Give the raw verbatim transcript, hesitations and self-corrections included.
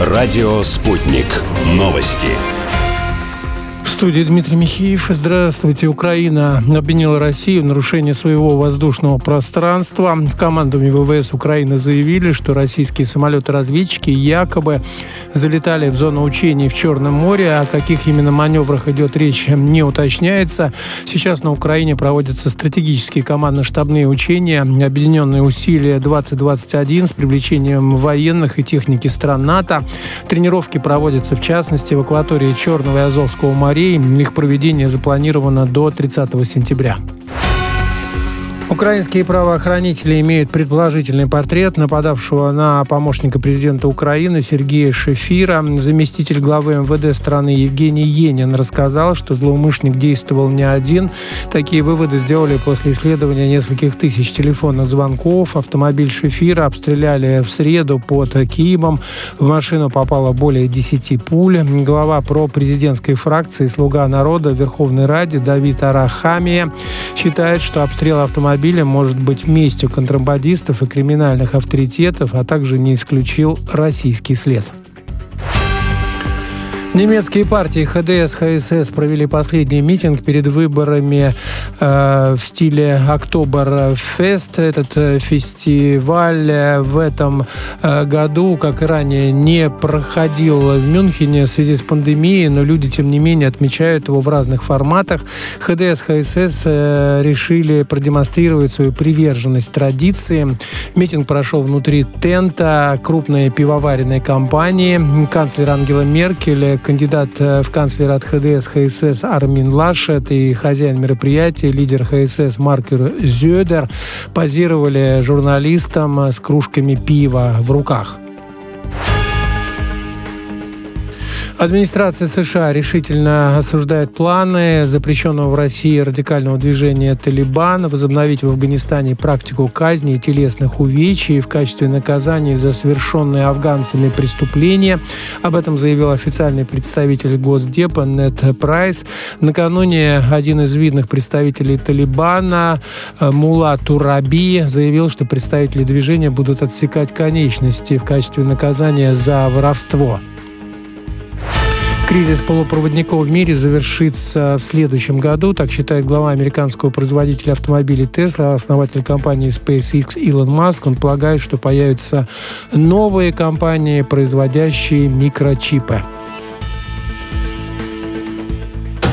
Радио «Спутник». Новости. В студии Дмитрий Михеев. Здравствуйте. Украина обвинила Россию в нарушении своего воздушного пространства. В командовании ВВС Украины заявили, что российские самолеты-разведчики якобы залетали в зону учений в Черном море. О каких именно маневрах идет речь, не уточняется. Сейчас на Украине проводятся стратегические командно-штабные учения «Объединенные усилия двадцать двадцать один» с привлечением военных и техники стран НАТО. Тренировки проводятся, в частности, в акватории Черного и Азовского морей. Их проведение запланировано до тридцатого сентября. Украинские правоохранители имеют предположительный портрет нападавшего на помощника президента Украины Сергея Шефира. Заместитель главы эм вэ дэ страны Евгений Енин рассказал, что злоумышленник действовал не один. Такие выводы сделали после исследования нескольких тысяч телефонных звонков. Автомобиль Шефира обстреляли в среду под Киевом. В машину попало более десяти пуль. Глава пропрезидентской фракции «Слуга народа» в Верховной Раде Давид Арахамия считает, что обстрел автомобиля может быть местью контрабандистов и криминальных авторитетов, а также не исключил российский след. Немецкие партии ха дэ эс, ха эс эс провели последний митинг перед выборами э, в стиле Октоберфест. Этот э, фестиваль э, в этом э, году, как и ранее, не проходил в Мюнхене в связи с пандемией, но люди, тем не менее, отмечают его в разных форматах. ха дэ эс, ха эс эс э, решили продемонстрировать свою приверженность традициям. Митинг прошел внутри тента крупной пивоваренной компании. Канцлер Ангела Меркель, кандидат в канцлера от ха дэ эс, ха эс эс Армин Лашет и хозяин мероприятия, лидер ха эс эс Маркер Зёдер, позировали журналистам с кружками пива в руках. Администрация США решительно осуждает планы запрещенного в России радикального движения «Талибан» возобновить в Афганистане практику казни и телесных увечий в качестве наказания за совершенные афганцами преступления. Об этом заявил официальный представитель Госдепа Нед Прайс. Накануне один из видных представителей «Талибана» Мулла Тураби заявил, что представители движения будут отсекать конечности в качестве наказания за воровство. Кризис полупроводников в мире завершится в следующем году, так считает глава американского производителя автомобилей Tesla, основатель компании SpaceX Илон Маск. Он полагает, что появятся новые компании, производящие микрочипы.